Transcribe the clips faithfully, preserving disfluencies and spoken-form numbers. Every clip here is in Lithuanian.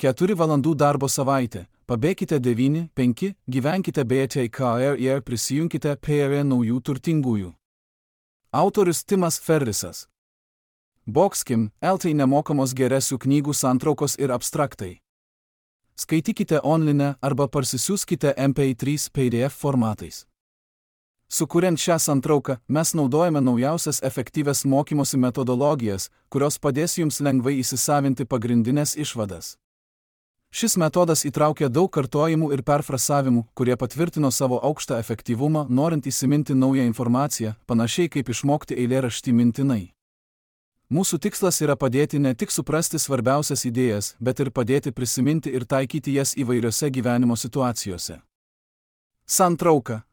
keturių valandų darbo savaitė, pabėkite devyni penki, gyvenkite B T K R ir prisijunkite prie naujų turtingųjų. Autorius Timas Ferrisas. Boxkim, L T nemokamos geriausių knygų santraukos ir abstraktai. Skaitykite online arba parsisiųskite M P trys P D F formatais. Sukuriant šią santrauką, mes naudojame naujausias efektyvias mokymosi metodologijas, kurios padės jums lengvai įsisavinti pagrindinės išvadas. Šis metodas įtraukia daug kartojimų ir perfrasavimų, kurie patvirtino savo aukštą efektyvumą, norint įsiminti naują informaciją, panašiai kaip išmokti eilėraštį mintinai. Mūsų tikslas yra padėti ne tik suprasti svarbiausias idėjas, bet ir padėti prisiminti ir taikyti jas įvairiose gyvenimo situacijose. Santrauka.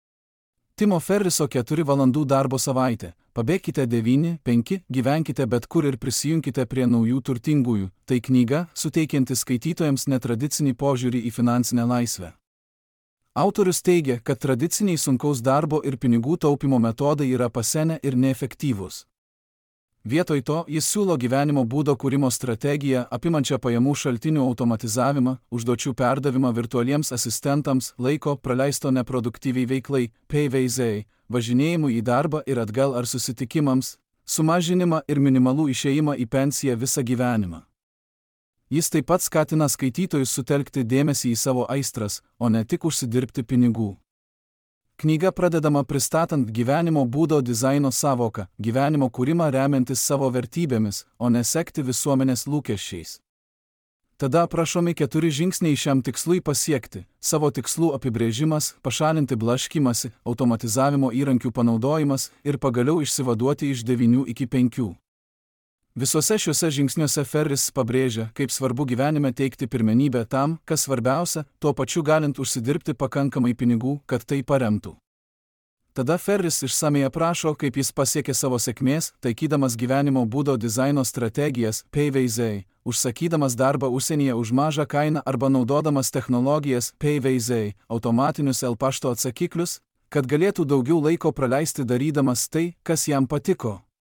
Timo Ferriso keturių valandų darbo savaitė. Pabėkite devyni penki, gyvenkite bet kur ir prisijunkite prie naujų turtingųjų. Tai knyga, suteikianti skaitytojams netradicinį požiūrį į finansinę laisvę. Autorius teigia, kad tradiciniai sunkaus darbo ir pinigų taupimo metodai yra pasenę ir neefektyvūs. Vietoj to, jis siūlo gyvenimo būdo kūrimo strategiją, apimančią pajamų šaltinių automatizavimą, užduočių perdavimą virtualiems asistentams, laiko praleisto neproduktyviai veiklai, P V Z, važinėjimų į darbą ir atgal ar susitikimams, sumažinimą ir minimalų išėjimą į pensiją visą gyvenimą. Jis taip pat skatina skaitytojus sutelkti dėmesį į savo aistras, o ne tik užsidirbti pinigų. Knyga pradedama pristatant gyvenimo būdo dizaino savoką, gyvenimo kūrimą remiantis savo vertybėmis, o ne sekti visuomenės lūkesčiais. Tada aprašomi keturi žingsniai šiam tikslui pasiekti: savo tikslų apibrėžimas, pašalinti blaškymąsi, automatizavimo įrankių panaudojimas ir pagaliau išsivaduoti iš devynių iki penkių. Visuose šiuose žingsniuose Ferris pabrėžia, kaip svarbu gyvenime teikti pirmenybę tam, kas svarbiausia, tuo pačiu galint užsidirbti pakankamai pinigų, kad tai paremtų. Tada Ferris išsamei aprašo, kaip jis pasiekė savo sėkmės, taikydamas gyvenimo būdo dizaino strategijas, P V Z, užsakydamas darbą užsienyje už mažą kainą arba naudodamas technologijas, P V Z, automatinius L pašto atsakiklius, kad galėtų daugiau laiko praleisti darydamas tai, kas jam patiko.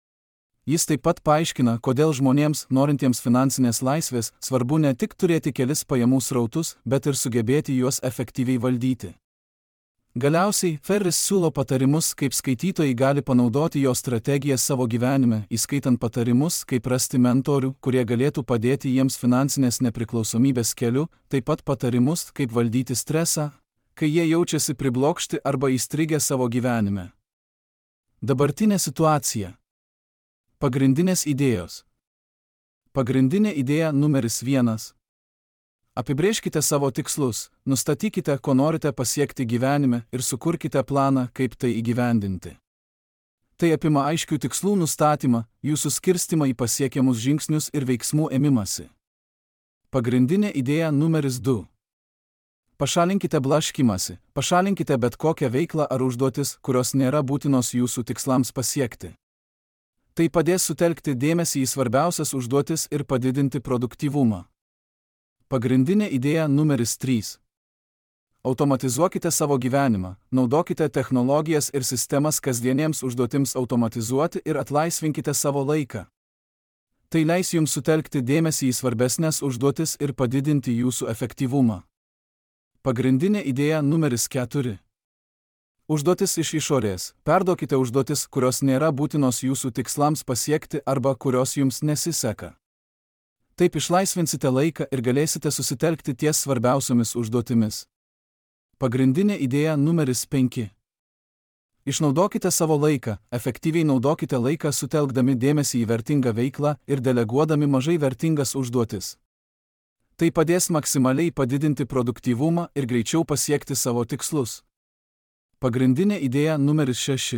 Jis taip pat paaiškina, kodėl žmonėms, norintiems finansinės laisvės, svarbu ne tik turėti kelis pajamų srautus, bet ir sugebėti juos efektyviai valdyti. Galiausiai, Ferris siūlo patarimus, kaip skaitytojai gali panaudoti jo strategiją savo gyvenime, įskaitant patarimus, kaip rasti mentorių, kurie galėtų padėti jiems finansinės nepriklausomybės keliu, taip pat patarimus, kaip valdyti stresą, kai jie jaučiasi priblokšti arba įstrigę savo gyvenime. Dabartinė situacija. Pagrindinės idėjos. Pagrindinė idėja numeris vienas. Apibrėžkite savo tikslus, nustatykite, ko norite pasiekti gyvenime ir sukurkite planą, kaip tai įgyvendinti. Tai apima aiškių tikslų nustatymą, jų suskirstimą į pasiekiamus žingsnius ir veiksmų ėmimąsi. Pagrindinė idėja numeris du. Pašalinkite blaškymąsi, pašalinkite bet kokią veiklą ar užduotis, kurios nėra būtinos jūsų tikslams pasiekti. Tai padės sutelkti dėmesį į svarbiausias užduotis ir padidinti produktyvumą. Pagrindinė idėja numeris trys. Automatizuokite savo gyvenimą, naudokite technologijas ir sistemas kasdieniems užduotims automatizuoti ir atlaisvinkite savo laiką. Tai leis jums sutelkti dėmesį į svarbesnės užduotis ir padidinti jūsų efektyvumą. Pagrindinė idėja numeris keturi. Užduotis iš išorės. Perduokite užduotis, kurios nėra būtinos jūsų tikslams pasiekti arba kurios jums nesiseka. Taip išlaisvinsite laiką ir galėsite susitelkti ties svarbiausiomis užduotimis. Pagrindinė idėja numeris penki. Išnaudokite savo laiką, efektyviai naudokite laiką sutelkdami dėmesį į vertingą veiklą ir deleguodami mažai vertingas užduotis. Tai padės maksimaliai padidinti produktyvumą ir greičiau pasiekti savo tikslus. Pagrindinė idėja numeris šeši.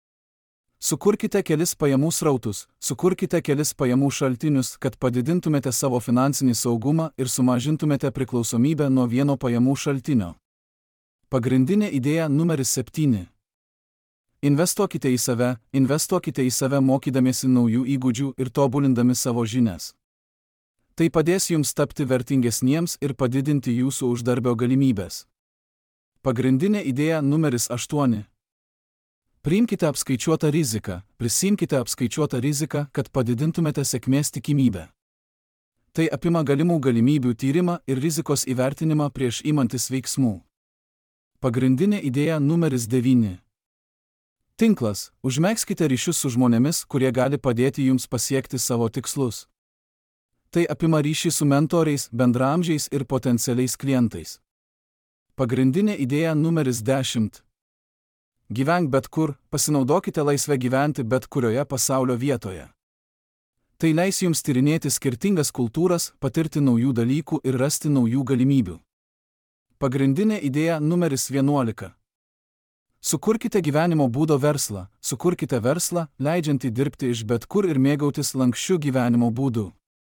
Sukurkite kelis pajamų srautus, sukurkite kelis pajamų šaltinius, kad padidintumėte savo finansinį saugumą ir sumažintumėte priklausomybę nuo vieno pajamų šaltinio. Pagrindinė idėja numeris septyni. Investuokite į save, investuokite į save mokydamiesi naujų įgūdžių ir tobulindami savo žinias. Tai padės jums tapti vertingesniems ir padidinti jūsų uždarbio galimybės. Pagrindinė idėja numeris aštuoni. Priimkite apskaičiuotą riziką, prisimkite apskaičiuotą riziką, kad padidintumėte sėkmės tikimybę. Tai apima galimų galimybių tyrimą ir rizikos įvertinimą prieš imantis veiksmų. Pagrindinė idėja numeris devyni. Tinklas. Užmegzkite ryšius su žmonėmis, kurie gali padėti jums pasiekti savo tikslus. Tai apima ryšį su mentoriais, bendraamžiais ir potencialiais klientais. Pagrindinė idėja numeris dešimt. Gyvenk bet kur, pasinaudokite laisvę gyventi bet kurioje pasaulio vietoje. Tai leis jums tyrinėti skirtingas kultūras, patirti naujų dalykų ir rasti naujų galimybių. Pagrindinė idėja numeris vienuolika. Sukurkite gyvenimo būdo verslą, sukurkite verslą, leidžiantį dirbti iš bet kur ir mėgautis lankščiu gyvenimo būdu.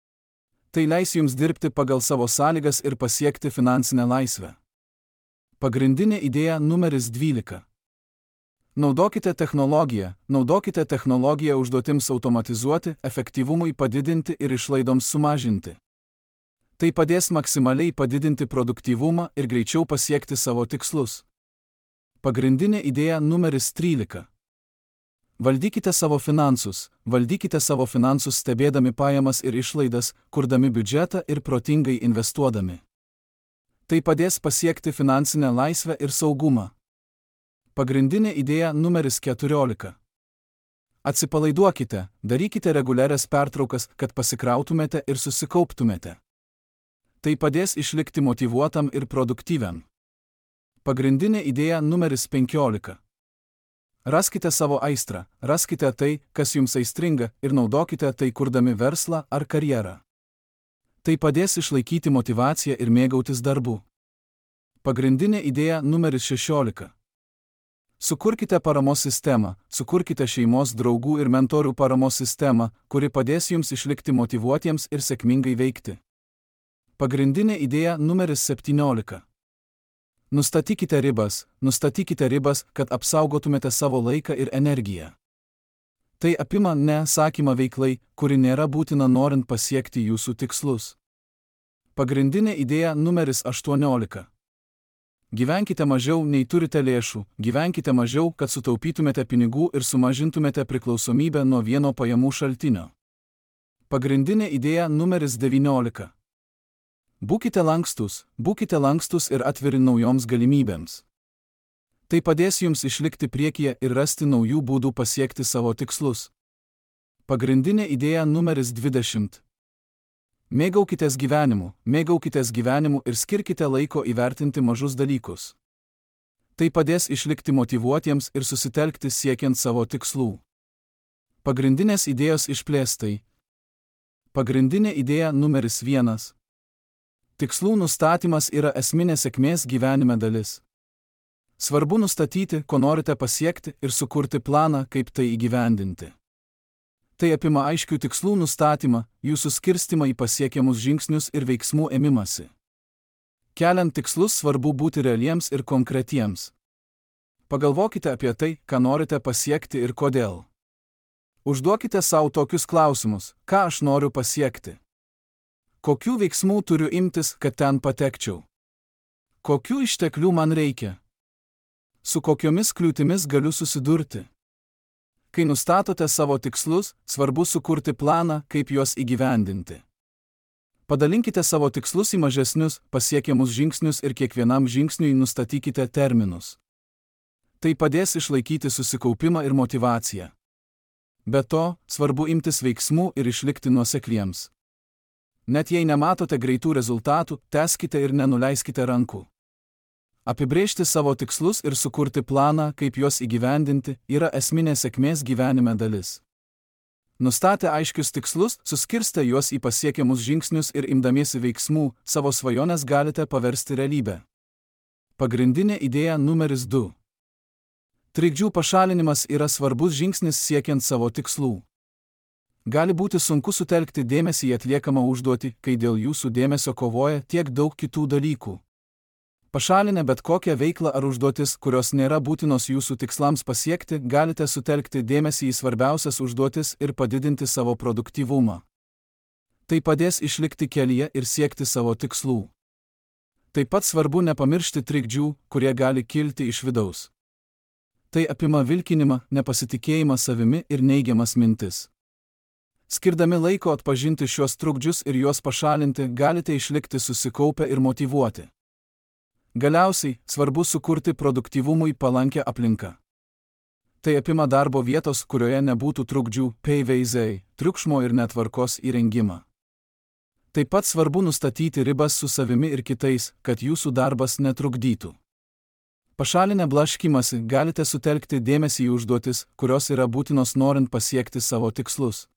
Tai leis jums dirbti pagal savo sąlygas ir pasiekti finansinę laisvę. Pagrindinė idėja numeris dvylika. Naudokite technologiją, naudokite technologiją užduotims automatizuoti, efektyvumui padidinti ir išlaidoms sumažinti. Tai padės maksimaliai padidinti produktyvumą ir greičiau pasiekti savo tikslus. Pagrindinė idėja numeris trylika. Valdykite savo finansus, valdykite savo finansus stebėdami pajamas ir išlaidas, kurdami biudžetą ir protingai investuodami. Tai padės pasiekti finansinę laisvę ir saugumą. Pagrindinė idėja numeris keturiolika. Atsipalaiduokite, darykite reguliarias pertraukas, kad pasikrautumėte ir susikauptumėte. Tai padės išlikti motyvuotam ir produktyviam. Pagrindinė idėja numeris penkiolika. Raskite savo aistrą, raskite tai, kas jums aistringa, ir naudokite tai kurdami verslą ar karjerą. Tai padės išlaikyti motyvaciją ir mėgautis darbu. Pagrindinė idėja numeris šešiolika. Sukurkite paramos sistemą, sukurkite šeimos, draugų ir mentorių paramos sistemą, kuri padės jums išlikti motyvuotiems ir sėkmingai veikti. Pagrindinė idėja numeris septyniolika. Nustatykite ribas, nustatykite ribas, kad apsaugotumėte savo laiką ir energiją. Tai apima neatsakymą veiklai, kuri nėra būtina norint pasiekti jūsų tikslus. Pagrindinė idėja numeris aštuoniolika. Gyvenkite mažiau, nei turite lėšų, gyvenkite mažiau, kad sutaupytumėte pinigų ir sumažintumėte priklausomybę nuo vieno pajamų šaltinio. Pagrindinė idėja numeris devyniolika. Būkite lankstus, būkite lankstus ir atviri naujoms galimybėms. Tai padės jums išlikti priekyje ir rasti naujų būdų pasiekti savo tikslus. Pagrindinė idėja numeris dvidešimt. Mėgaukitės gyvenimu, mėgaukitės gyvenimu ir skirkite laiko įvertinti mažus dalykus. Tai padės išlikti motyvuotiems ir susitelkti siekiant savo tikslų. Pagrindinės idėjos išplėstai. Pagrindinė idėja numeris vienas. Tikslų nustatymas yra esminė sėkmės gyvenime dalis. Svarbu nustatyti, ko norite pasiekti ir sukurti planą, kaip tai įgyvendinti. Tai apima aiškių tikslų nustatymą, jūsų skirstimą į pasiekiamus žingsnius ir veiksmų ėmimąsi. Keliant tikslus svarbu būti realiems ir konkretiems. Pagalvokite apie tai, ką norite pasiekti ir kodėl. Užduokite savo tokius klausimus: ką aš noriu pasiekti? Kokių veiksmų turiu imtis, kad ten patekčiau? Kokių išteklių man reikia? Su kokiomis kliūtimis galiu susidurti? Kai nustatote savo tikslus, svarbu sukurti planą, kaip juos įgyvendinti. Padalinkite savo tikslus į mažesnius, pasiekiamus žingsnius ir kiekvienam žingsniui nustatykite terminus. Tai padės išlaikyti susikaupimą ir motyvaciją. Be to, svarbu imtis veiksmų ir išlikti nuosekliems. Net jei nematote greitų rezultatų, tęskite ir nenuleiskite rankų. Apibrėžti savo tikslus ir sukurti planą, kaip juos įgyvendinti, yra esminė sėkmės gyvenime dalis. Nustatę aiškius tikslus, suskirstę juos į pasiekiamus žingsnius ir imdamiesi veiksmų, savo svajones galite paversti realybę. Pagrindinė idėja numeris du. Trikdžių pašalinimas yra svarbus žingsnis siekiant savo tikslų. Gali būti sunku sutelkti dėmesį į atliekamą užduotį, kai dėl jūsų dėmesio kovoja tiek daug kitų dalykų. Pašalinę bet kokią veiklą ar užduotis, kurios nėra būtinos jūsų tikslams pasiekti, galite sutelkti dėmesį į svarbiausias užduotis ir padidinti savo produktyvumą. Tai padės išlikti kelyje ir siekti savo tikslų. Taip pat svarbu nepamiršti trikdžių, kurie gali kilti iš vidaus. Tai apima vilkinimą, nepasitikėjimą savimi ir neigiamas mintis. Skirdami laiko atpažinti šiuos trukdžius ir juos pašalinti, galite išlikti susikaupę ir motyvuoti. Galiausiai, svarbu sukurti produktyvumui palankę aplinką. Tai apima darbo vietos, kurioje nebūtų trukdžių, P V Z, triukšmo ir netvarkos įrengimą. Taip pat svarbu nustatyti ribas su savimi ir kitais, kad jūsų darbas netrukdytų. Pašalinę blaškymąsi galite sutelkti dėmesį į užduotis, kurios yra būtinos norint pasiekti savo tikslus.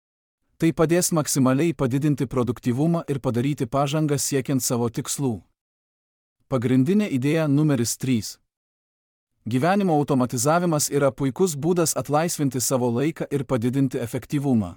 Tai padės maksimaliai padidinti produktyvumą ir padaryti pažangą siekiant savo tikslų. Pagrindinė idėja numeris trys. Gyvenimo automatizavimas yra puikus būdas atlaisvinti savo laiką ir padidinti efektyvumą.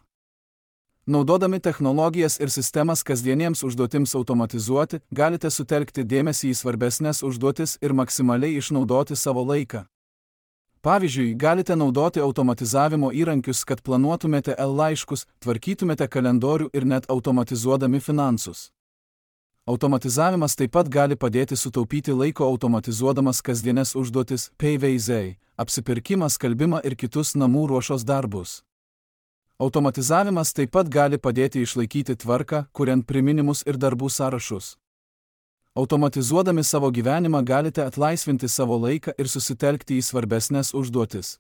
Naudodami technologijas ir sistemas kasdieniems užduotims automatizuoti, galite sutelkti dėmesį į svarbesnės užduotis ir maksimaliai išnaudoti savo laiką. Pavyzdžiui, galite naudoti automatizavimo įrankius, kad planuotumėte e-laiškus, tvarkytumėte kalendorių ir net automatizuodami finansus. Automatizavimas taip pat gali padėti sutaupyti laiko automatizuodamas kasdienės užduotis, P V Z, apsipirkimą, skalbimą ir kitus namų ruošos darbus. Automatizavimas taip pat gali padėti išlaikyti tvarką, kuriant priminimus ir darbų sąrašus. Automatizuodami savo gyvenimą galite atlaisvinti savo laiką ir susitelkti į svarbesnės užduotis.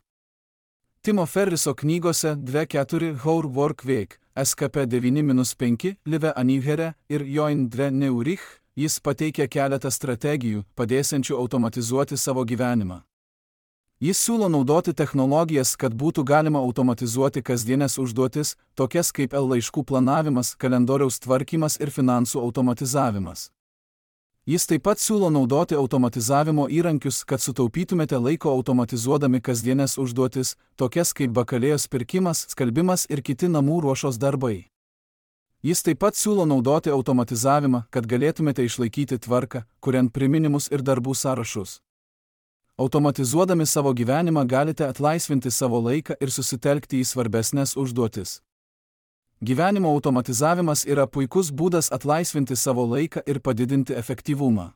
Timo Ferriso knygose dvi keturi How Work Week, S K P devyni penki, Live Anivhere ir Join dve Neurich, jis pateikia keletą strategijų, padėsiančių automatizuoti savo gyvenimą. Jis siūlo naudoti technologijas, kad būtų galima automatizuoti kasdienės užduotis, tokias kaip e-laiškų planavimas, kalendoriaus tvarkymas ir finansų automatizavimas. Jis taip pat siūlo naudoti automatizavimo įrankius, kad sutaupytumėte laiko automatizuodami kasdienės užduotis, tokias kaip bakalėjos pirkimas, skalbimas ir kiti namų ruošos darbai. Jis taip pat siūlo naudoti automatizavimą, kad galėtumėte išlaikyti tvarką, kuriant priminimus ir darbų sąrašus. Automatizuodami savo gyvenimą galite atlaisvinti savo laiką ir susitelkti į svarbesnės užduotis. Gyvenimo automatizavimas yra puikus būdas atlaisvinti savo laiką ir padidinti efektyvumą.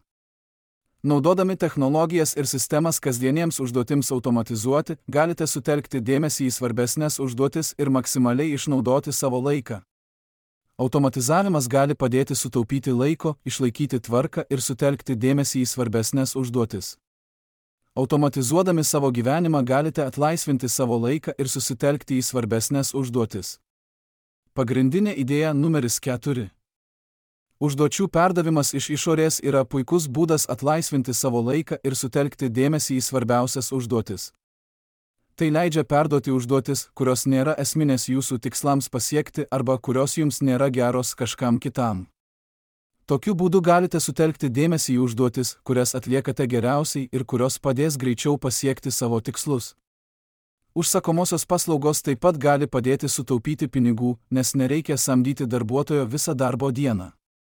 Naudodami technologijas ir sistemas kasdieniems užduotims automatizuoti, galite sutelkti dėmesį į svarbesnės užduotis ir maksimaliai išnaudoti savo laiką. Automatizavimas gali padėti sutaupyti laiko, išlaikyti tvarką ir sutelkti dėmesį į svarbesnės užduotis. Automatizuodami savo gyvenimą galite atlaisvinti savo laiką ir susitelkti į svarbesnės užduotis. Pagrindinė idėja numeris keturi. Užduočių perdavimas iš išorės yra puikus būdas atlaisvinti savo laiką ir sutelkti dėmesį į svarbiausias užduotis. Tai leidžia perduoti užduotis, kurios nėra esminės jūsų tikslams pasiekti arba kurios jums nėra geros kažkam kitam. Tokiu būdu galite sutelkti dėmesį į užduotis, kurias atliekate geriausiai ir kurios padės greičiau pasiekti savo tikslus. Užsakomosios paslaugos taip pat gali padėti sutaupyti pinigų, nes nereikia samdyti darbuotojo visą darbo dieną.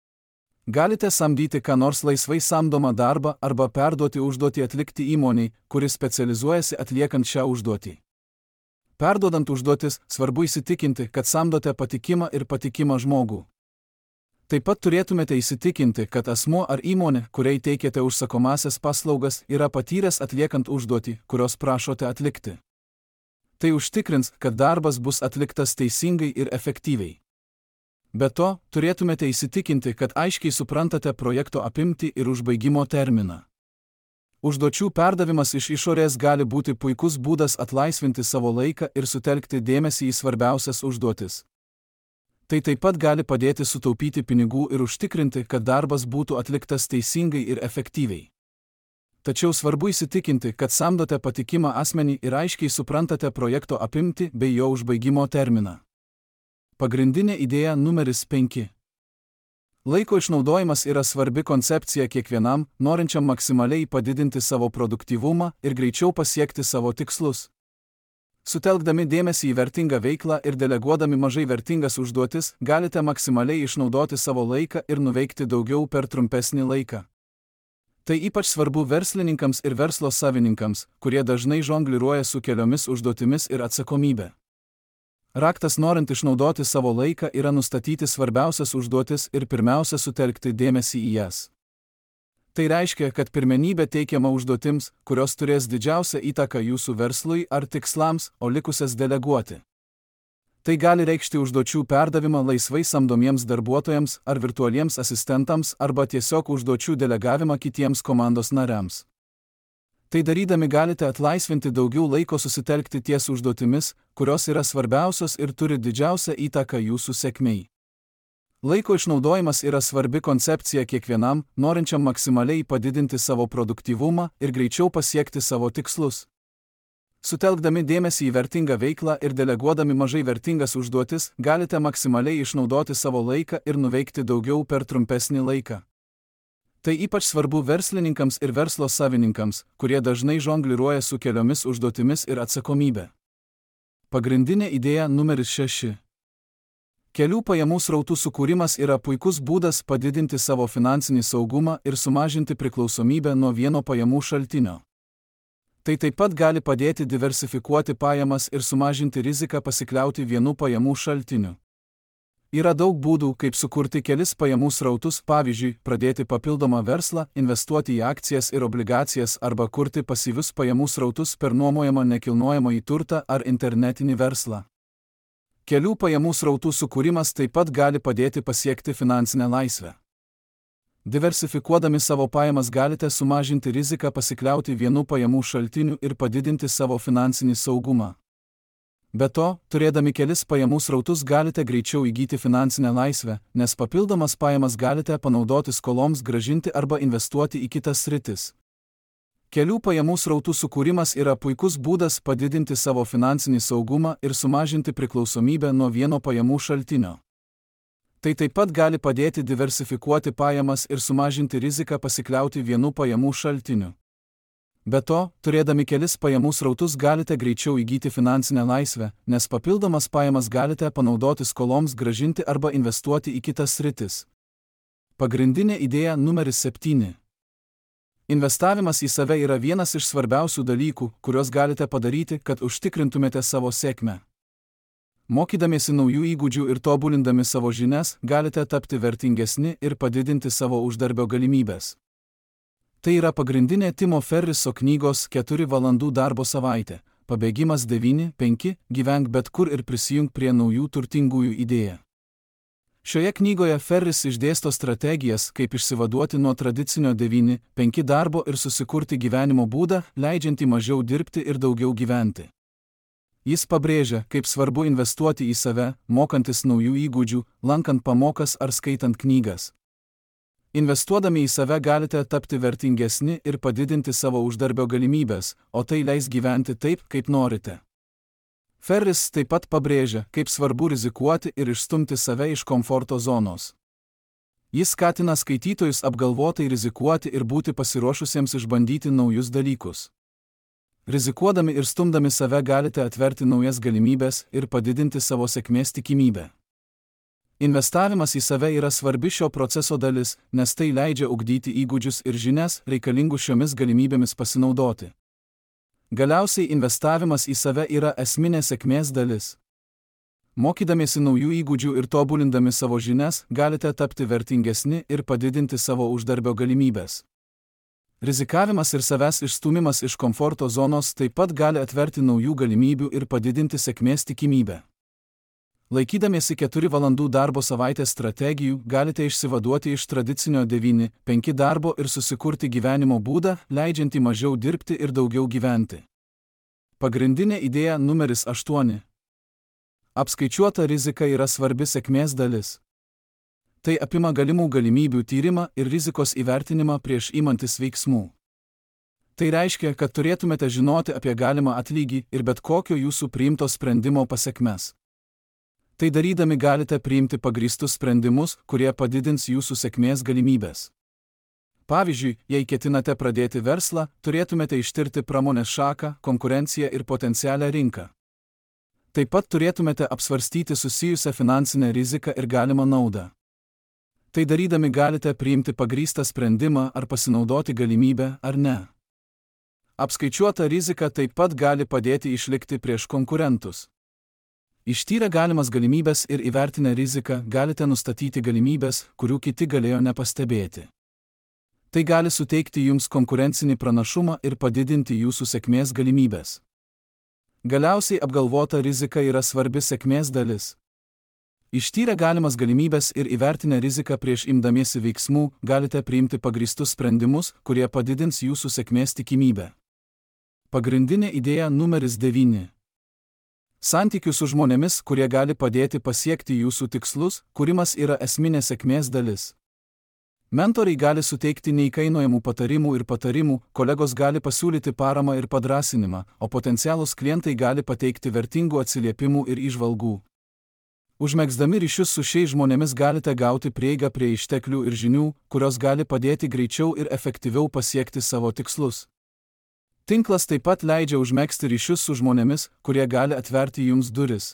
Galite samdyti ką nors laisvai samdomą darbą arba perduoti užduotį atlikti įmoniai, kuri specializuojasi atliekant šią užduotį. Perduodant užduotis, svarbu įsitikinti, kad samdote patikimą ir patikimą žmogų. Taip pat turėtumėte įsitikinti, kad asmuo ar įmonė, kuriai teikiate užsakomasias paslaugas, yra patyręs atliekant užduotį, kurios prašote atlikti. Tai užtikrins, kad darbas bus atliktas teisingai ir efektyviai. Be to, turėtumėte įsitikinti, kad aiškiai suprantate projekto apimtį ir užbaigimo terminą. Užduočių perdavimas iš išorės gali būti puikus būdas atlaisvinti savo laiką ir sutelkti dėmesį į svarbiausias užduotis. Tai taip pat gali padėti sutaupyti pinigų ir užtikrinti, kad darbas būtų atliktas teisingai ir efektyviai. Tačiau svarbu įsitikinti, kad samdote patikimą asmenį ir aiškiai suprantate projekto apimtį bei jo užbaigimo terminą. Pagrindinė idėja numeris penki. Laiko išnaudojimas yra svarbi koncepcija kiekvienam, norinčiam maksimaliai padidinti savo produktyvumą ir greičiau pasiekti savo tikslus. Sutelkdami dėmesį į vertingą veiklą ir deleguodami mažai vertingas užduotis, galite maksimaliai išnaudoti savo laiką ir nuveikti daugiau per trumpesnį laiką. Tai ypač svarbu verslininkams ir verslo savininkams, kurie dažnai žongliruoja su keliomis užduotimis ir atsakomybė. Raktas norint išnaudoti savo laiką yra nustatyti svarbiausias užduotis ir pirmiausia sutelkti dėmesį į jas. Tai reiškia, kad pirmenybė teikiama užduotims, kurios turės didžiausią įtaką jūsų verslui ar tikslams, o likusias deleguoti. Tai gali reikšti užduočių perdavimą laisvai samdomiems darbuotojams ar virtualiems asistentams arba tiesiog užduočių delegavimą kitiems komandos nariams. Tai darydami galite atlaisvinti daugiau laiko susitelkti ties užduotimis, kurios yra svarbiausios ir turi didžiausią įtaką jūsų sėkmei. Laiko išnaudojimas yra svarbi koncepcija kiekvienam, norinčiam maksimaliai padidinti savo produktyvumą ir greičiau pasiekti savo tikslus. Sutelkdami dėmesį į vertingą veiklą ir deleguodami mažai vertingas užduotis, galite maksimaliai išnaudoti savo laiką ir nuveikti daugiau per trumpesnį laiką. Tai ypač svarbu verslininkams ir verslo savininkams, kurie dažnai žongliruoja su keliomis užduotimis ir atsakomybė. Pagrindinė idėja numeris šeši. Kelių pajamų srautų sukūrimas yra puikus būdas padidinti savo finansinį saugumą ir sumažinti priklausomybę nuo vieno pajamų šaltinio. Tai taip pat gali padėti diversifikuoti pajamas ir sumažinti riziką pasikliauti vienu pajamų šaltiniu. Yra daug būdų, kaip sukurti kelis pajamų srautus, pavyzdžiui, pradėti papildomą verslą, investuoti į akcijas ir obligacijas arba kurti pasyvius pajamų srautus per nuomojamą nekilnojamąjį turtą ar internetinį verslą. Kelių pajamų srautų sukūrimas taip pat gali padėti pasiekti finansinę laisvę. Diversifikuodami savo pajamas galite sumažinti riziką pasikliauti vienu pajamų šaltiniu ir padidinti savo finansinį saugumą. Be to, turėdami kelis pajamų srautus galite greičiau įgyti finansinę laisvę, nes papildomas pajamas galite panaudoti skoloms grąžinti arba investuoti į kitas sritis. Kelių pajamų srautų sukūrimas yra puikus būdas padidinti savo finansinį saugumą ir sumažinti priklausomybę nuo vieno pajamų šaltinio. Tai taip pat gali padėti diversifikuoti pajamas ir sumažinti riziką pasikliauti vienu pajamų šaltiniu. Be to, turėdami kelis pajamų srautus galite greičiau įgyti finansinę laisvę, nes papildomas pajamas galite panaudoti skoloms grąžinti arba investuoti į kitas sritis. Pagrindinė idėja numeris septyni. Investavimas į save yra vienas iš svarbiausių dalykų, kuriuos galite padaryti, kad užtikrintumėte savo sėkmę. Mokydamiesi naujų įgūdžių ir tobulindami savo žinias, galite tapti vertingesni ir padidinti savo uždarbio galimybės. Tai yra pagrindinė Timo Ferriso knygos keturių valandų darbo savaitė, pabėgimas devyni penki, gyvenk bet kur ir prisijunk prie naujų turtingųjų idėja. Šioje knygoje Ferris išdėsto strategijas, kaip išsivaduoti nuo tradicinio devyni penki darbo ir susikurti gyvenimo būdą, leidžiantį mažiau dirbti ir daugiau gyventi. Jis pabrėžia, kaip svarbu investuoti į save, mokantis naujų įgūdžių, lankant pamokas ar skaitant knygas. Investuodami į save galite tapti vertingesni ir padidinti savo uždarbio galimybės, o tai leis gyventi taip, kaip norite. Ferris taip pat pabrėžia, kaip svarbu rizikuoti ir išstumti save iš komforto zonos. Jis skatina skaitytojus apgalvotai rizikuoti ir būti pasiruošusiems išbandyti naujus dalykus. Rizikuodami ir stumdami save galite atverti naujas galimybės ir padidinti savo sėkmės tikimybę. Investavimas į save yra svarbi šio proceso dalis, nes tai leidžia ugdyti įgūdžius ir žinias, reikalingus šiomis galimybėmis pasinaudoti. Galiausiai investavimas į save yra esminė sėkmės dalis. Mokydamiesi naujų įgūdžių ir tobulindami savo žinias, galite tapti vertingesni ir padidinti savo uždarbio galimybės. Rizikavimas ir savęs išstūmimas iš komforto zonos taip pat gali atverti naujų galimybių ir padidinti sėkmės tikimybę. Laikydamiesi keturių valandų darbo savaitės strategijų, galite išsivaduoti iš tradicinio devyni penki darbo ir susikurti gyvenimo būdą, leidžiantį mažiau dirbti ir daugiau gyventi. Pagrindinė idėja numeris aštuoni. Apskaičiuota rizika yra svarbi sėkmės dalis. Tai apima galimų galimybių tyrimą ir rizikos įvertinimą prieš imantis veiksmų. Tai reiškia, kad turėtumėte žinoti apie galimą atlygį ir bet kokio jūsų priimto sprendimo pasekmes. Tai darydami galite priimti pagrįstus sprendimus, kurie padidins jūsų sėkmės galimybės. Pavyzdžiui, jei ketinate pradėti verslą, turėtumėte ištirti pramonės šaką, konkurenciją ir potencialią rinką. Taip pat turėtumėte apsvarstyti susijusią finansinę riziką ir galimą naudą. Tai darydami galite priimti pagrįstą sprendimą ar pasinaudoti galimybę ar ne. Apskaičiuota rizika taip pat gali padėti išlikti prieš konkurentus. Ištyrę galimas galimybės ir įvertinę riziką galite nustatyti galimybės, kurių kiti galėjo nepastebėti. Tai gali suteikti jums konkurencinį pranašumą ir padidinti jūsų sėkmės galimybės. Galiausiai apgalvota rizika yra svarbi sėkmės dalis. Ištyrę galimas galimybes ir įvertinę riziką prieš imdamiesi veiksmų, galite priimti pagrįstus sprendimus, kurie padidins jūsų sėkmės tikimybę. Pagrindinė idėja numeris devyni. Santykių su žmonėmis, kurie gali padėti pasiekti jūsų tikslus, kūrimas yra esminė sėkmės dalis. Mentoriai gali suteikti neįkainojamų patarimų ir patarimų, kolegos gali pasiūlyti paramą ir padrąsinimą, o potencialūs klientai gali pateikti vertingų atsiliepimų ir įžvalgų. Užmegzdami ryšius su šiais žmonėmis galite gauti prieigą prie išteklių ir žinių, kurios gali padėti greičiau ir efektyviau pasiekti savo tikslus. Tinklas taip pat leidžia užmegzti ryšius su žmonėmis, kurie gali atverti jums duris.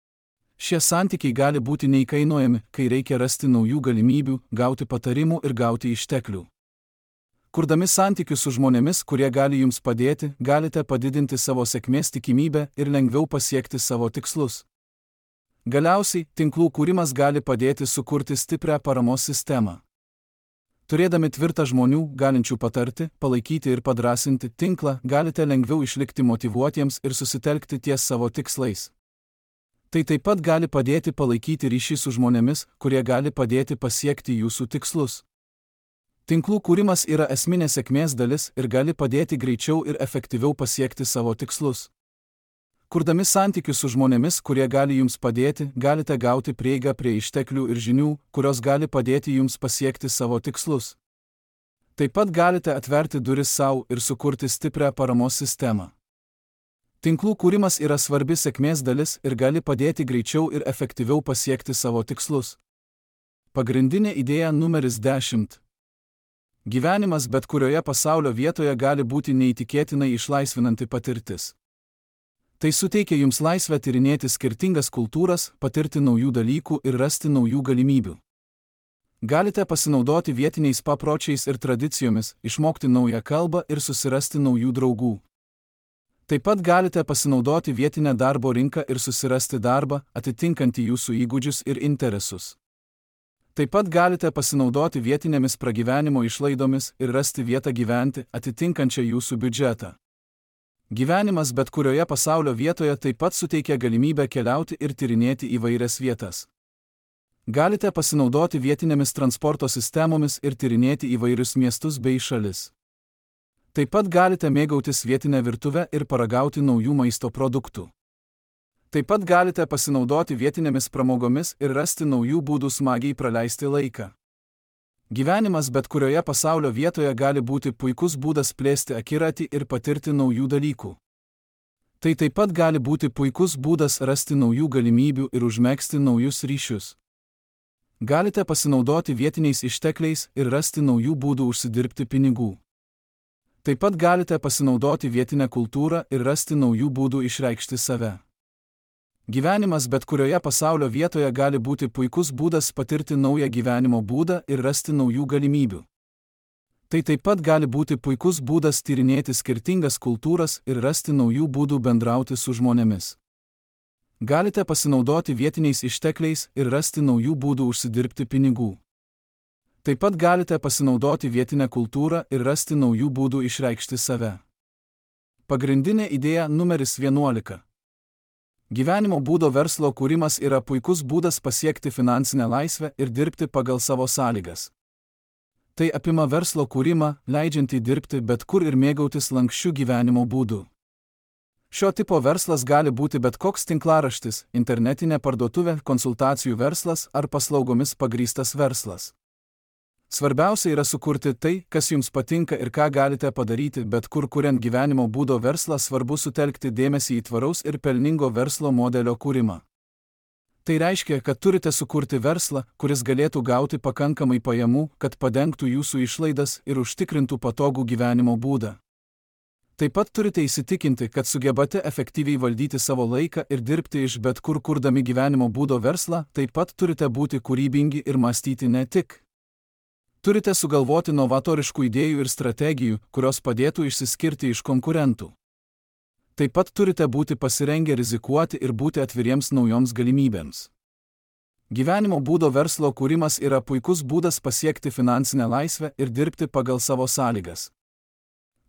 Šie santykiai gali būti neįkainojami, kai reikia rasti naujų galimybių, gauti patarimų ir gauti išteklių. Kurdami santykius su žmonėmis, kurie gali jums padėti, galite padidinti savo sėkmės tikimybę ir lengviau pasiekti savo tikslus. Galiausiai, tinklų kūrimas gali padėti sukurti stiprią paramos sistemą. Turėdami tvirtą žmonių, galinčių patarti, palaikyti ir padrąsinti tinklą, galite lengviau išlikti motyvuotiems ir susitelkti ties savo tikslais. Tai taip pat gali padėti palaikyti ryšį su žmonėmis, kurie gali padėti pasiekti jūsų tikslus. Tinklų kūrimas yra esminė sėkmės dalis ir gali padėti greičiau ir efektyviau pasiekti savo tikslus. Kurdami santykius su žmonėmis, kurie gali jums padėti, galite gauti prieigą prie išteklių ir žinių, kurios gali padėti jums pasiekti savo tikslus. Taip pat galite atverti duris savo ir sukurti stiprią paramos sistemą. Tinklų kūrimas yra svarbi sėkmės dalis ir gali padėti greičiau ir efektyviau pasiekti savo tikslus. Pagrindinė idėja numeris dešimt. Gyvenimas bet kurioje pasaulio vietoje gali būti neįtikėtinai išlaisvinanti patirtis. Tai suteikia jums laisvę tyrinėti skirtingas kultūras, patirti naujų dalykų ir rasti naujų galimybių. Galite pasinaudoti vietiniais papročiais ir tradicijomis, išmokti naują kalbą ir susirasti naujų draugų. Taip pat galite pasinaudoti vietinę darbo rinką ir susirasti darbą, atitinkantį jūsų įgūdžius ir interesus. Taip pat galite pasinaudoti vietinėmis pragyvenimo išlaidomis ir rasti vietą gyventi, atitinkančią jūsų biudžetą. Gyvenimas bet kurioje pasaulio vietoje taip pat suteikia galimybę keliauti ir tyrinėti įvairias vietas. Galite pasinaudoti vietinėmis transporto sistemomis ir tyrinėti įvairius miestus bei šalis. Taip pat galite mėgautis vietinę virtuvę ir paragauti naujų maisto produktų. Taip pat galite pasinaudoti vietinėmis pramogomis ir rasti naujų būdų smagiai praleisti laiką. Gyvenimas bet kurioje pasaulio vietoje gali būti puikus būdas plėsti akiratį ir patirti naujų dalykų. Tai taip pat gali būti puikus būdas rasti naujų galimybių ir užmegzti naujus ryšius. Galite pasinaudoti vietiniais ištekliais ir rasti naujų būdų užsidirbti pinigų. Taip pat galite pasinaudoti vietinę kultūrą ir rasti naujų būdų išreikšti save. Gyvenimas bet kurioje pasaulio vietoje gali būti puikus būdas patirti naują gyvenimo būdą ir rasti naujų galimybių. Tai taip pat gali būti puikus būdas tyrinėti skirtingas kultūras ir rasti naujų būdų bendrauti su žmonėmis. Galite pasinaudoti vietiniais ištekliais ir rasti naujų būdų užsidirbti pinigų. Taip pat galite pasinaudoti vietinę kultūrą ir rasti naujų būdų išreikšti save. Pagrindinė idėja numeris vienuolika. Gyvenimo būdo verslo kūrimas yra puikus būdas pasiekti finansinę laisvę ir dirbti pagal savo sąlygas. Tai apima verslo kūrimą, leidžiantį dirbti bet kur ir mėgautis lanksčiu gyvenimo būdu. Šio tipo verslas gali būti bet koks tinklaraštis, internetinė parduotuvė, konsultacijų verslas ar paslaugomis pagrįstas verslas. Svarbiausia yra sukurti tai, kas jums patinka ir ką galite padaryti, bet kur kuriant gyvenimo būdo verslą svarbu sutelkti dėmesį į tvaraus ir pelningo verslo modelio kūrimą. Tai reiškia, kad turite sukurti verslą, kuris galėtų gauti pakankamai pajamų, kad padengtų jūsų išlaidas ir užtikrintų patogų gyvenimo būdą. Taip pat turite įsitikinti, kad sugebate efektyviai valdyti savo laiką ir dirbti iš bet kur kurdami gyvenimo būdo verslą, taip pat turite būti kūrybingi ir mąstyti ne tik. Turite sugalvoti novatoriškų idėjų ir strategijų, kurios padėtų išsiskirti iš konkurentų. Taip pat turite būti pasirengę rizikuoti ir būti atviriems naujoms galimybėms. Gyvenimo būdo verslo kūrimas yra puikus būdas pasiekti finansinę laisvę ir dirbti pagal savo sąlygas.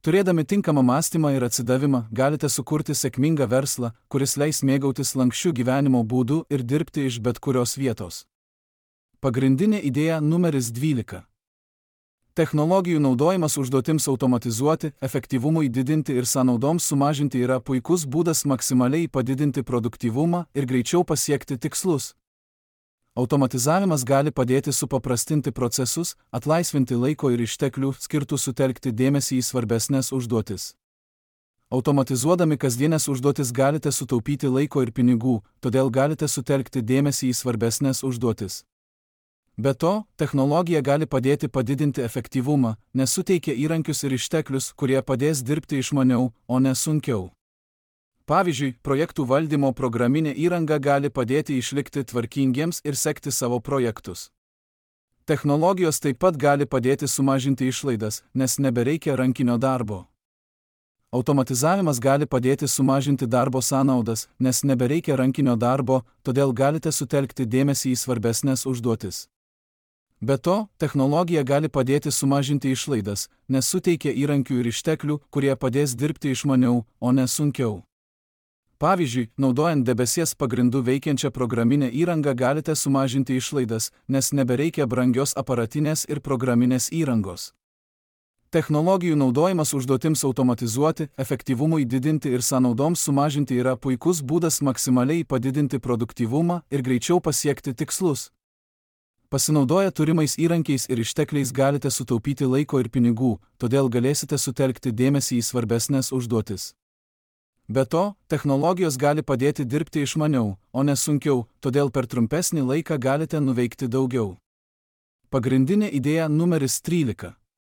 Turėdami tinkamą mąstymą ir atsidavimą, galite sukurti sėkmingą verslą, kuris leis mėgautis lanksčiu gyvenimo būdu ir dirbti iš bet kurios vietos. Pagrindinė idėja numeris dvylika. Technologijų naudojimas užduotims automatizuoti, efektyvumui didinti ir sąnaudoms sumažinti yra puikus būdas maksimaliai padidinti produktyvumą ir greičiau pasiekti tikslus. Automatizavimas gali padėti supaprastinti procesus, atlaisvinti laiko ir išteklių, skirtų sutelkti dėmesį į svarbesnės užduotis. Automatizuodami kasdienės užduotis galite sutaupyti laiko ir pinigų, todėl galite sutelkti dėmesį į svarbesnės užduotis. Be to, technologija gali padėti padidinti efektyvumą, nes suteikia įrankius ir išteklius, kurie padės dirbti išmaniau, o ne sunkiau. Pavyzdžiui, projektų valdymo programinė įranga gali padėti išlikti tvarkingiems ir sekti savo projektus. Technologijos taip pat gali padėti sumažinti išlaidas, nes nebereikia rankinio darbo. Automatizavimas gali padėti sumažinti darbo sąnaudas, nes nebereikia rankinio darbo, todėl galite sutelkti dėmesį į svarbesnės užduotis. Be to, technologija gali padėti sumažinti išlaidas, nes suteikia įrankių ir išteklių, kurie padės dirbti išmaniau, o ne sunkiau. Pavyzdžiui, naudojant debesies pagrindų veikiančią programinę įrangą galite sumažinti išlaidas, nes nebereikia brangios aparatinės ir programinės įrangos. Technologijų naudojimas užduotims automatizuoti, efektyvumui didinti ir sąnaudoms sumažinti yra puikus būdas maksimaliai padidinti produktyvumą ir greičiau pasiekti tikslus. Pasinaudoję turimais įrankiais ir ištekliais galite sutaupyti laiko ir pinigų, todėl galėsite sutelkti dėmesį į svarbesnės užduotis. Be to, technologijos gali padėti dirbti išmaniau, o ne sunkiau, todėl per trumpesnį laiką galite nuveikti daugiau. Pagrindinė idėja numeris trylika.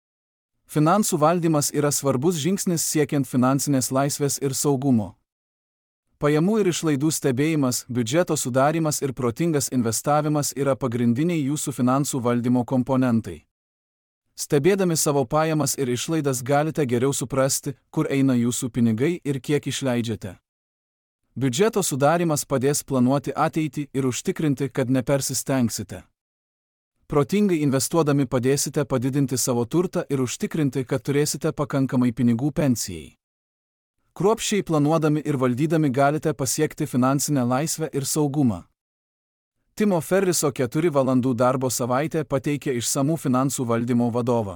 Finansų valdymas yra svarbus žingsnis siekiant finansinės laisvės ir saugumo. Pajamų ir išlaidų stebėjimas, biudžeto sudarymas ir protingas investavimas yra pagrindiniai jūsų finansų valdymo komponentai. Stebėdami savo pajamas ir išlaidas galite geriau suprasti, kur eina jūsų pinigai ir kiek išleidžiate. Biudžeto sudarymas padės planuoti ateitį ir užtikrinti, kad nepersistengsite. Protingai investuodami padėsite padidinti savo turtą ir užtikrinti, kad turėsite pakankamai pinigų pensijai. Kruopščiai planuodami ir valdydami galite pasiekti finansinę laisvę ir saugumą. Timo Ferriso keturių valandų darbo savaitė pateikia išsamų finansų valdymo vadovą.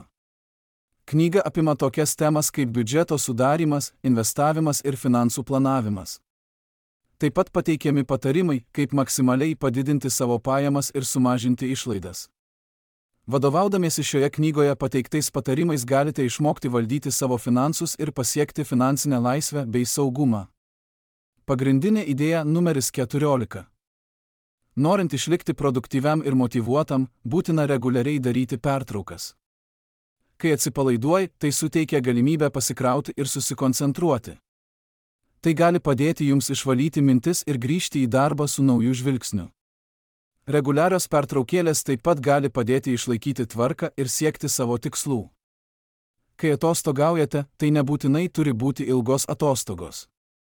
Knyga apima tokias temas kaip biudžeto sudarymas, investavimas ir finansų planavimas. Taip pat pateikiami patarimai, kaip maksimaliai padidinti savo pajamas ir sumažinti išlaidas. Vadovaudamiesi šioje knygoje pateiktais patarimais galite išmokti valdyti savo finansus ir pasiekti finansinę laisvę bei saugumą. Pagrindinė idėja numeris keturiolika. Norint išlikti produktyviam ir motyvuotam, būtina reguliariai daryti pertraukas. Kai atsipalaiduoji, tai suteikia galimybę pasikrauti ir susikoncentruoti. Tai gali padėti jums išvalyti mintis ir grįžti į darbą su nauju žvilgsniu. Reguliarios pertraukėlės taip pat gali padėti išlaikyti tvarką ir siekti savo tikslų. Kai atostogaujate, tai nebūtinai turi būti ilgos atostogos.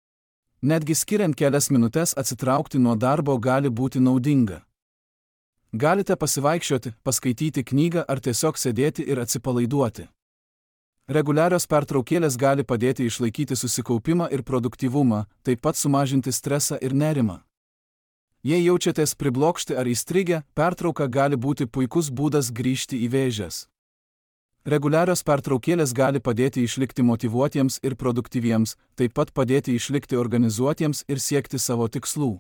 Netgi skiriant kelias minutės atsitraukti nuo darbo gali būti naudinga. Galite pasivaikščioti, paskaityti knygą ar tiesiog sėdėti ir atsipalaiduoti. Reguliarios pertraukėlės gali padėti išlaikyti susikaupimą ir produktyvumą, taip pat sumažinti stresą ir nerimą. Jei jaučiatės priblokšti ar įstrigę, pertrauka gali būti puikus būdas grįžti į vėžes. Reguliarios pertraukėlės gali padėti išlikti motyvuotiems ir produktyviems, taip pat padėti išlikti organizuotiems ir siekti savo tikslų.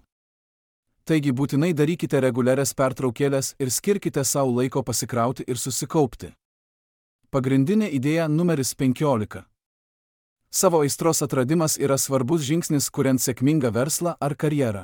Taigi būtinai darykite reguliarias pertraukėlės ir skirkite savo laiko pasikrauti ir susikaupti. Pagrindinė idėja numeris penkiolika. Savo aistros atradimas yra svarbus žingsnis kuriant sėkmingą verslą ar karjerą.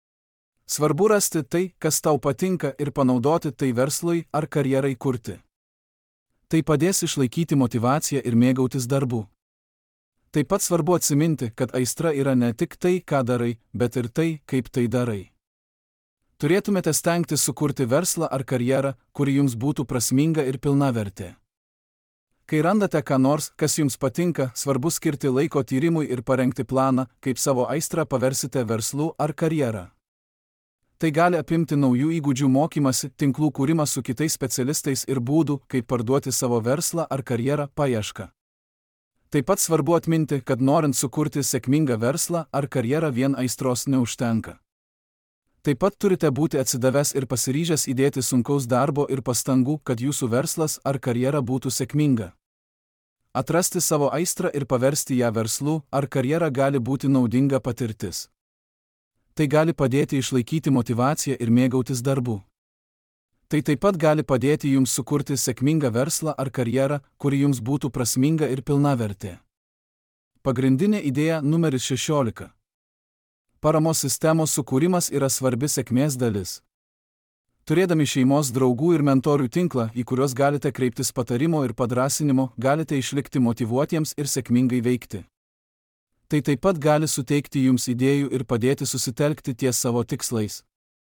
Svarbu rasti tai, kas tau patinka ir panaudoti tai verslui ar karjerai kurti. Tai padės išlaikyti motyvaciją ir mėgautis darbu. Taip pat svarbu atsiminti, kad aistra yra ne tik tai, ką darai, bet ir tai, kaip tai darai. Turėtumėte stengtis sukurti verslą ar karjerą, kuri jums būtų prasminga ir pilnavertė. Kai randate ką nors, kas jums patinka, svarbu skirti laiko tyrimui ir parengti planą, kaip savo aistrą paversite verslu ar karjerą. Tai gali apimti naujų įgūdžių mokymasi, tinklų kūrimą su kitais specialistais ir būdų, kaip parduoti savo verslą ar karjerą paiešką. Taip pat svarbu atminti, kad norint sukurti sėkmingą verslą ar karjerą vien aistros neužtenka. Taip pat turite būti atsidavęs ir pasiryžęs įdėti sunkaus darbo ir pastangų, kad jūsų verslas ar karjera būtų sėkminga. Atrasti savo aistrą ir paversti ją verslu ar karjera gali būti naudinga patirtis. Tai gali padėti išlaikyti motyvaciją ir mėgautis darbu. Tai taip pat gali padėti jums sukurti sėkmingą verslą ar karjerą, kuri jums būtų prasminga ir pilnavertė. Pagrindinė idėja numeris šešiolika. Paramos sistemos sukūrimas yra svarbi sėkmės dalis. Turėdami šeimos draugų ir mentorių tinklą, į kuriuos galite kreiptis patarimo ir padrąsinimo, galite išlikti motyvuotiems ir sėkmingai veikti. Tai taip pat gali suteikti jums idėjų ir padėti susitelkti ties savo tikslais.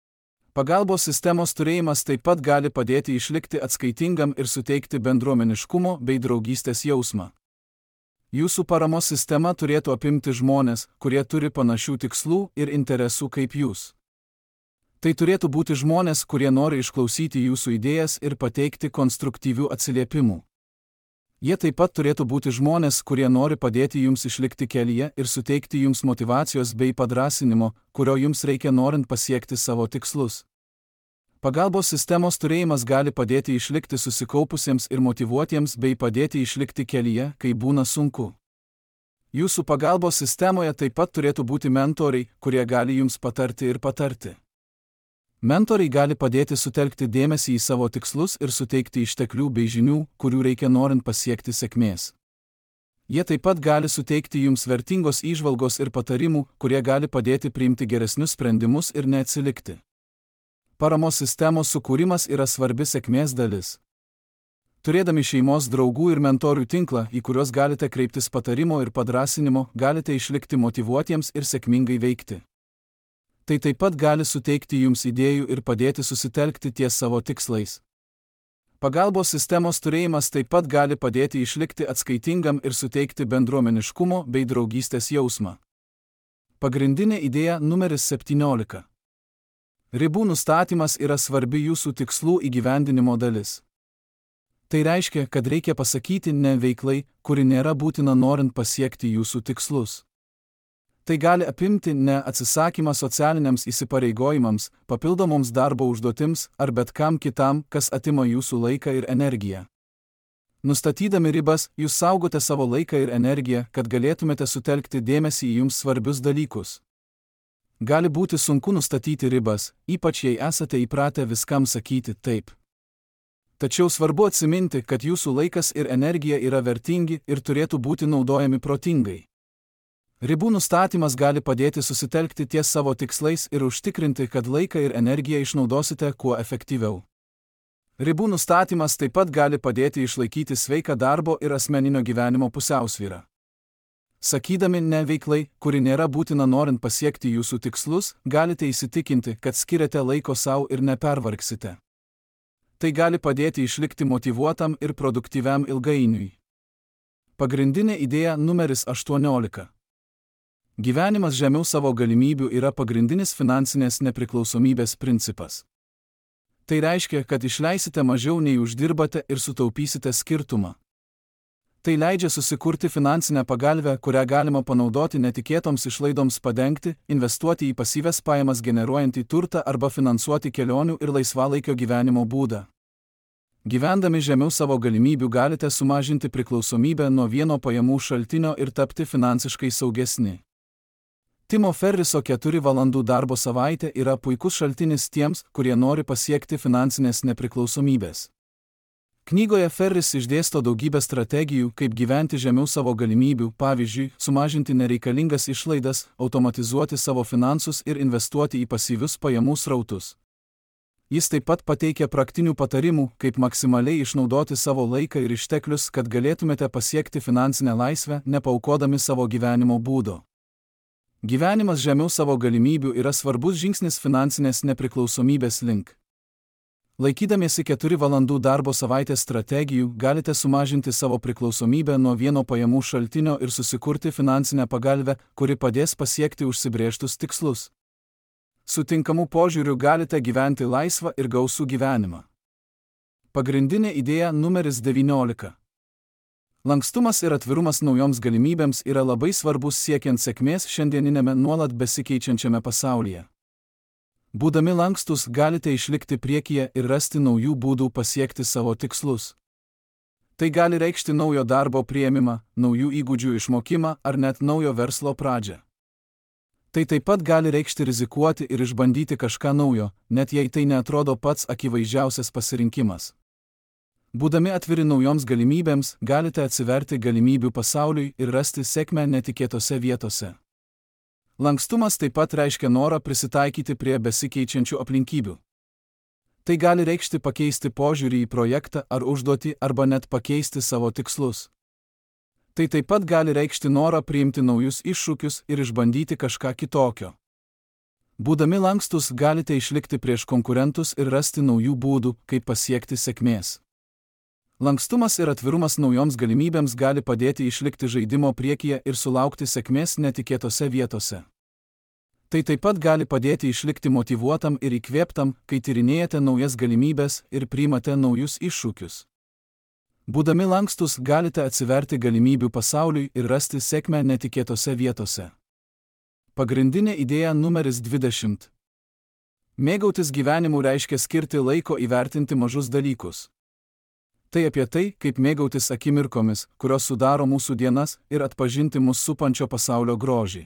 Pagalbos sistemos turėjimas taip pat gali padėti išlikti atskaitingam ir suteikti bendruomeniškumo bei draugystės jausmą. Jūsų paramos sistema turėtų apimti žmonės, kurie turi panašių tikslų ir interesų kaip jūs. Tai turėtų būti žmonės, kurie nori išklausyti jūsų idėjas ir pateikti konstruktyvių atsiliepimų. Jie taip pat turėtų būti žmonės, kurie nori padėti jums išlikti kelyje ir suteikti jums motyvacijos bei padrąsinimo, kurio jums reikia norint pasiekti savo tikslus. Pagalbos sistemos turėjimas gali padėti išlikti susikaupusiems ir motyvuotiems bei padėti išlikti kelyje, kai būna sunku. Jūsų pagalbos sistemoje taip pat turėtų būti mentoriai, kurie gali jums patarti ir patarti. Mentoriai gali padėti sutelkti dėmesį į savo tikslus ir suteikti išteklių bei žinių, kurių reikia norint pasiekti sėkmės. Jie taip pat gali suteikti jums vertingos įžvalgos ir patarimų, kurie gali padėti priimti geresnius sprendimus ir neatsilikti. Paramos sistemos sukūrimas yra svarbi sėkmės dalis. Turėdami šeimos draugų ir mentorių tinklą, į kuriuos galite kreiptis patarimo ir padrąsinimo, galite išlikti motyvuotiems ir sėkmingai veikti. Tai taip pat gali suteikti jums idėjų ir padėti susitelkti ties savo tikslais. Pagalbos sistemos turėjimas taip pat gali padėti išlikti atskaitingam ir suteikti bendruomeniškumo bei draugystės jausmą. Pagrindinė idėja numeris septyniolika. Ribų nustatymas yra svarbi jūsų tikslų įgyvendinimo dalis. Tai reiškia, kad reikia pasakyti ne veiklai, kuri nėra būtina norint pasiekti jūsų tikslus. Tai gali apimti ne atsisakymą socialiniams įsipareigojimams, papildomoms darbo užduotims ar bet kam kitam, kas atima jūsų laiką ir energiją. Nustatydami ribas, jūs saugote savo laiką ir energiją, kad galėtumėte sutelkti dėmesį į jums svarbius dalykus. Gali būti sunku nustatyti ribas, ypač jei esate įpratę viskam sakyti taip. Tačiau svarbu atsiminti, kad jūsų laikas ir energija yra vertingi ir turėtų būti naudojami protingai. Ribų nustatymas gali padėti susitelkti ties savo tikslais ir užtikrinti, kad laiką ir energiją išnaudosite kuo efektyviau. Ribų nustatymas taip pat gali padėti išlaikyti sveiką darbo ir asmeninio gyvenimo pusiausvyrą. Sakydami ne veiklai, kuri nėra būtina norint pasiekti jūsų tikslus, galite įsitikinti, kad skiriate laiko savo ir nepervargsite. Tai gali padėti išlikti motyvuotam ir produktyviam ilgainiui. Pagrindinė idėja numeris aštuoniolika. Gyvenimas žemiau savo galimybių yra pagrindinis finansinės nepriklausomybės principas. Tai reiškia, kad išleisite mažiau nei uždirbate ir sutaupysite skirtumą. Tai leidžia susikurti finansinę pagalvę, kurią galima panaudoti netikėtoms išlaidoms padengti, investuoti į pasyvias pajamas generuojantį turtą arba finansuoti kelionių ir laisvalaikio gyvenimo būdą. Gyvendami žemiau savo galimybių galite sumažinti priklausomybę nuo vieno pajamų šaltinio ir tapti finansiškai saugesni. Timo Ferriso keturių valandų darbo savaitė yra puikus šaltinis tiems, kurie nori pasiekti finansinės nepriklausomybės. Knygoje Ferris išdėsto daugybę strategijų, kaip gyventi žemiau savo galimybių, pavyzdžiui, sumažinti nereikalingas išlaidas, automatizuoti savo finansus ir investuoti į pasyvius pajamų srautus. Jis taip pat pateikia praktinių patarimų, kaip maksimaliai išnaudoti savo laiką ir išteklius, kad galėtumėte pasiekti finansinę laisvę, nepaukodami savo gyvenimo būdo. Gyvenimas žemiau savo galimybių yra svarbus žingsnis finansinės nepriklausomybės link. Laikydamiesi keturių valandų darbo savaitės strategijų, galite sumažinti savo priklausomybę nuo vieno pajamų šaltinio ir susikurti finansinę pagalvę, kuri padės pasiekti užsibrėžtus tikslus. Su tinkamu požiūriu galite gyventi laisvą ir gausų gyvenimą. Pagrindinė idėja numeris devyniolika. Lankstumas ir atvirumas naujoms galimybėms yra labai svarbus siekiant sėkmės šiandieninėme nuolat besikeičiančiame pasaulyje. Būdami lankstus galite išlikti priekyje ir rasti naujų būdų pasiekti savo tikslus. Tai gali reikšti naujo darbo priėmimą, naujų įgūdžių išmokimą ar net naujo verslo pradžią. Tai taip pat gali reikšti rizikuoti ir išbandyti kažką naujo, net jei tai neatrodo pats akivaizdžiausias pasirinkimas. Būdami atviri naujoms galimybėms, galite atsiverti galimybių pasauliui ir rasti sėkmę netikėtose vietose. Lankstumas taip pat reiškia norą prisitaikyti prie besikeičiančių aplinkybių. Tai gali reikšti pakeisti požiūrį į projektą ar užduotį arba net pakeisti savo tikslus. Tai taip pat gali reikšti norą priimti naujus iššūkius ir išbandyti kažką kitokio. Būdami lankstus galite išlikti prieš konkurentus ir rasti naujų būdų, kaip pasiekti sėkmės. Lankstumas ir atvirumas naujoms galimybėms gali padėti išlikti žaidimo priekyje ir sulaukti sėkmės netikėtose vietose. Tai taip pat gali padėti išlikti motyvuotam ir įkvėptam, kai tyrinėjate naujas galimybės ir priimate naujus iššūkius. Būdami lankstus galite atsiverti galimybių pasauliui ir rasti sėkmę netikėtose vietose. Pagrindinė idėja numeris dvidešimt. Mėgautis gyvenimu reiškia skirti laiko įvertinti mažus dalykus. Tai apie tai, kaip mėgautis akimirkomis, kurios sudaro mūsų dienas ir atpažinti mus supančio pasaulio grožį.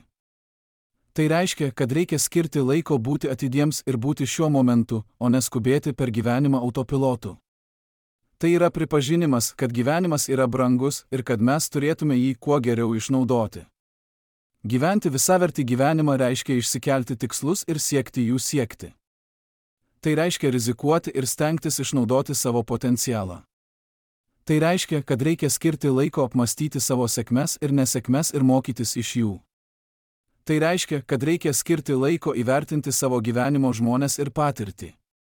Tai reiškia, kad reikia skirti laiko būti atidiems ir būti šiuo momentu, o neskubėti per gyvenimą autopilotu. Tai yra pripažinimas, kad gyvenimas yra brangus ir kad mes turėtume jį kuo geriau išnaudoti. Gyventi visavertį gyvenimą reiškia išsikelti tikslus ir siekti jų siekti. Tai reiškia rizikuoti ir stengtis išnaudoti savo potencialą. Tai reiškia, kad reikia skirti laiko apmastyti savo sėkmes ir nesėkmes ir mokytis iš jų. Tai reiškia, kad reikia skirti laiko įvertinti savo gyvenimo žmones ir patirtį.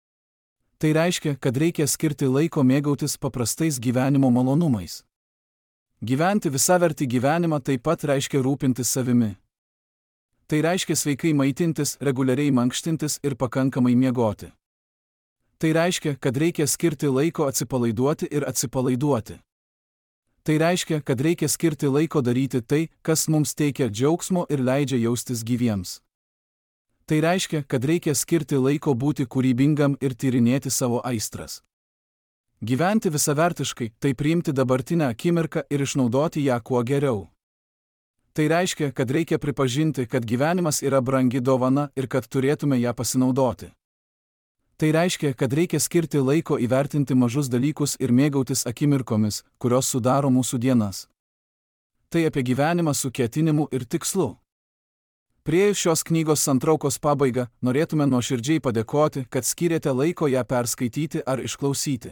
Tai reiškia, kad reikia skirti laiko mėgautis paprastais gyvenimo malonumais. Gyventi visavertį gyvenimą taip pat reiškia rūpintis savimi. Tai reiškia sveikai maitintis, reguliariai mankštintis ir pakankamai miegoti. Tai reiškia, kad reikia skirti laiko atsipalaiduoti ir atsipalaiduoti. Tai reiškia, kad reikia skirti laiko daryti tai, kas mums teikia džiaugsmo ir leidžia jaustis gyviems. Tai reiškia, kad reikia skirti laiko būti kūrybingam ir tyrinėti savo aistras. Gyventi visavertiškai, tai priimti dabartinę akimirką ir išnaudoti ją kuo geriau. Tai reiškia, kad reikia pripažinti, kad gyvenimas yra brangi dovana ir kad turėtume ją pasinaudoti. Tai reiškia, kad reikia skirti laiko įvertinti mažus dalykus ir mėgautis akimirkomis, kurios sudaro mūsų dienas. Tai apie gyvenimą su ketinimu ir tikslu. Priėjus šios knygos santraukos pabaigą, norėtume nuoširdžiai padėkoti, kad skyrėte laiko ją perskaityti ar išklausyti.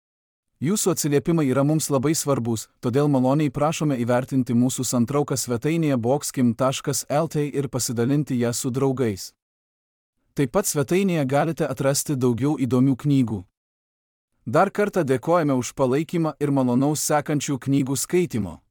Jūsų atsiliepimai yra mums labai svarbus, todėl maloniai prašome įvertinti mūsų santrauką svetainėje boxkim taškas lt ir pasidalinti ją su draugais. Taip pat svetainėje galite atrasti daugiau įdomių knygų. Dar kartą dėkojame už palaikymą ir malonaus sekančių knygų skaitimo.